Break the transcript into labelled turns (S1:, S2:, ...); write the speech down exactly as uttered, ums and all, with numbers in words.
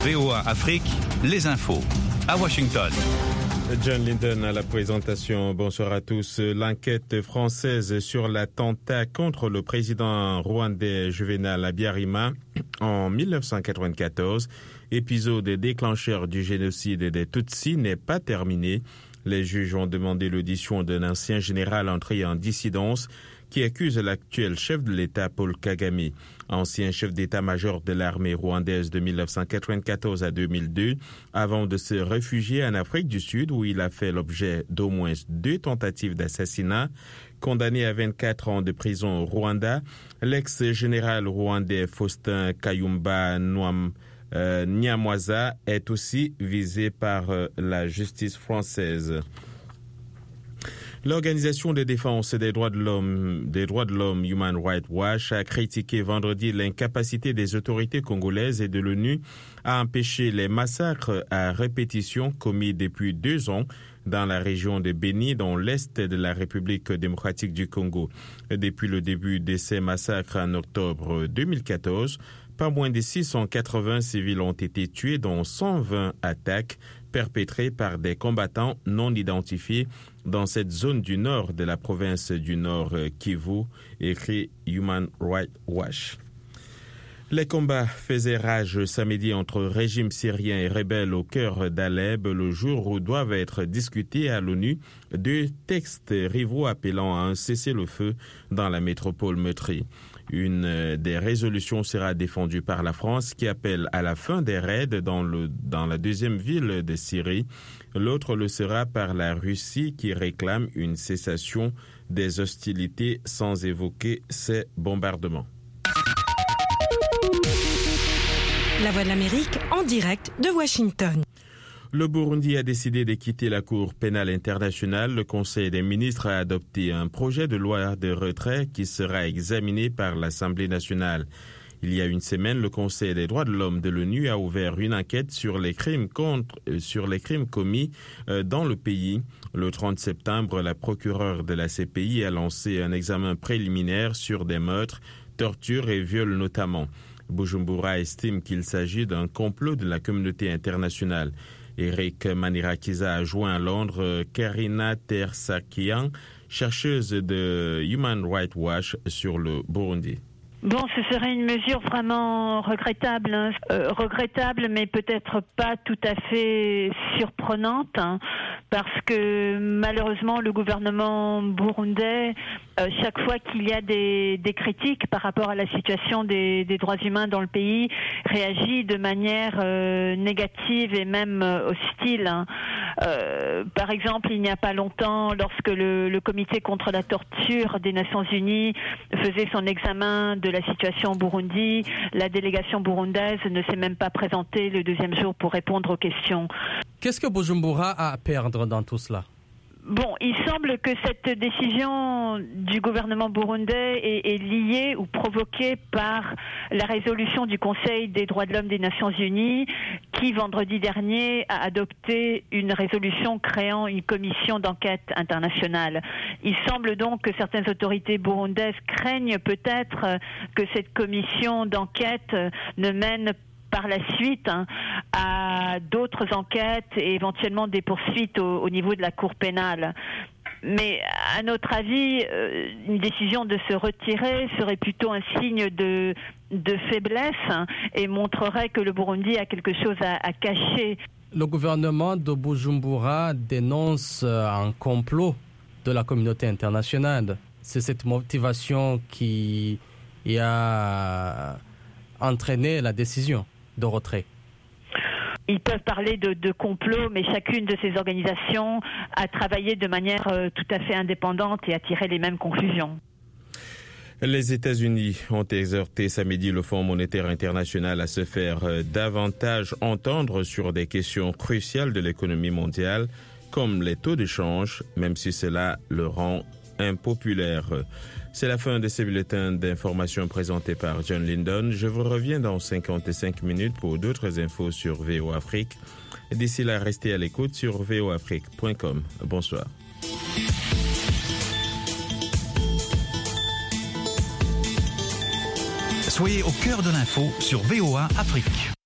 S1: V O A Afrique, les infos. À Washington.
S2: John Linden à la présentation. Bonsoir à tous. L'enquête française sur l'attentat contre le président rwandais Juvenal Habyarimana en mille neuf cent quatre-vingt-quatorze, épisode déclencheur du génocide des Tutsis, n'est pas terminée. Les juges ont demandé l'audition d'un ancien général entré en dissidence qui accuse l'actuel chef de l'État Paul Kagame, ancien chef d'état-major de l'armée rwandaise de mille neuf cent quatre-vingt-quatorze à deux mille deux, avant de se réfugier en Afrique du Sud où il a fait l'objet d'au moins deux tentatives d'assassinat. Condamné à vingt-quatre ans de prison au Rwanda, l'ex-général rwandais Faustin Kayumba Nwam Euh, Nyamwaza est aussi visé par euh, la justice française. L'Organisation de défense des droits de l'homme, des droits de l'homme Human Rights Watch a critiqué vendredi l'incapacité des autorités congolaises et de l'ONU à empêcher les massacres à répétition commis depuis deux ans dans la région de Beni, dans l'est de la République démocratique du Congo. Depuis le début de ces massacres en octobre deux mille quatorze, pas moins de six cent quatre-vingts civils ont été tués, dont cent vingt attaques perpétrées par des combattants non identifiés dans cette zone du nord de la province du Nord Kivu, écrit Human Rights Watch. Les combats faisaient rage samedi entre régime syrien et rebelles au cœur d'Alep, le jour où doivent être discutés à l'ONU deux textes rivaux appelant à un cessez-le-feu dans la métropole meurtrie. Une des résolutions sera défendue par la France qui appelle à la fin des raids dans, le, dans la deuxième ville de Syrie. L'autre le sera par la Russie qui réclame une cessation des hostilités sans évoquer ces bombardements.
S3: La Voix de l'Amérique en direct de Washington.
S2: Le Burundi a décidé de quitter la Cour pénale internationale. Le Conseil des ministres a adopté un projet de loi de retrait qui sera examiné par l'Assemblée nationale. Il y a une semaine, le Conseil des droits de l'homme de l'ONU a ouvert une enquête sur les crimes contre, sur les crimes commis dans le pays. Le trente septembre, la procureure de la C P I a lancé un examen préliminaire sur des meurtres, tortures et viols notamment. Bujumbura estime qu'il s'agit d'un complot de la communauté internationale. Eric Manirakiza a joint à Londres Karina Tersakian, chercheuse de Human Rights Watch sur le Burundi.
S4: Bon, ce serait une mesure vraiment regrettable, hein. euh, regrettable, mais peut-être pas tout à fait surprenante, hein, parce que malheureusement le gouvernement burundais, euh, chaque fois qu'il y a des, des critiques par rapport à la situation des, des droits humains dans le pays, réagit de manière euh, négative et même euh, hostile. Hein. Euh, par exemple, il n'y a pas longtemps, lorsque le, le comité contre la torture des Nations Unies faisait son examen de la situation au Burundi, la délégation burundaise ne s'est même pas présentée le deuxième jour pour répondre aux questions.
S5: Qu'est-ce que Bujumbura a à perdre dans tout cela ?
S4: Bon, il semble que cette décision du gouvernement burundais est, est liée ou provoquée par la résolution du Conseil des droits de l'homme des Nations Unies qui, vendredi dernier, a adopté une résolution créant une commission d'enquête internationale. Il semble donc que certaines autorités burundaises craignent peut-être que cette commission d'enquête ne mène par la suite hein, à d'autres enquêtes et éventuellement des poursuites au, au niveau de la Cour pénale. Mais à notre avis, euh, une décision de se retirer serait plutôt un signe de, de faiblesse hein, et montrerait que le Burundi a quelque chose à, à cacher.
S5: Le gouvernement de Bujumbura dénonce un complot de la communauté internationale. C'est cette motivation qui a entraîné la décision de retrait.
S4: Ils peuvent parler de, de complot, mais chacune de ces organisations a travaillé de manière euh, tout à fait indépendante et a tiré les mêmes conclusions.
S2: Les États-Unis ont exhorté samedi le Fonds monétaire international à se faire davantage entendre sur des questions cruciales de l'économie mondiale, comme les taux de change, même si cela le rend impopulaire. C'est la fin de ce bulletin d'information présenté par John Linden. Je vous reviens dans cinquante-cinq minutes pour d'autres infos sur V O Afrique. D'ici là, restez à l'écoute sur v o afrique point com. Bonsoir.
S1: Soyez au cœur de l'info sur V O A Afrique.